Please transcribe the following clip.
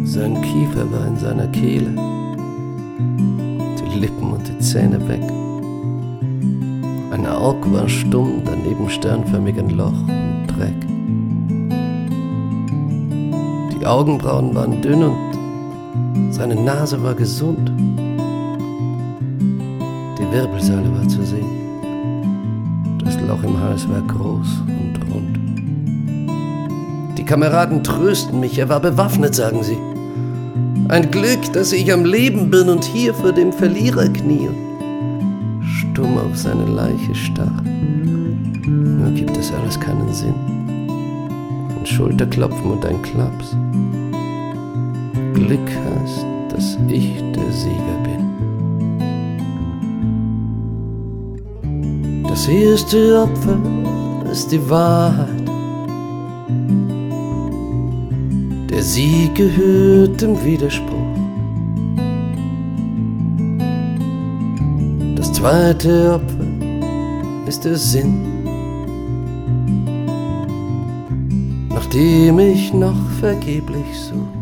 Sein Kiefer war in seiner Kehle, die Lippen und die Zähne weg. Ein Aug war stumm, daneben sternförmig ein Loch und Dreck. Die Augenbrauen waren dünn und seine Nase war gesund. Die Wirbelsäule war zu sehen, das Loch im Hals war groß und rund. Die Kameraden trösten mich, er war bewaffnet, sagen sie. Ein Glück, dass ich am Leben bin und hier vor dem Verlierer knie und stumm auf seine Leiche starr. Nur gibt es alles keinen Sinn. Ein Schulterklopfen und ein Klaps. Glück heißt, dass ich der Sieger bin. Das erste Opfer ist die Wahrheit. Der Sieg gehört dem Widerspruch. Das zweite Opfer ist der Sinn, nach dem ich noch vergeblich suche.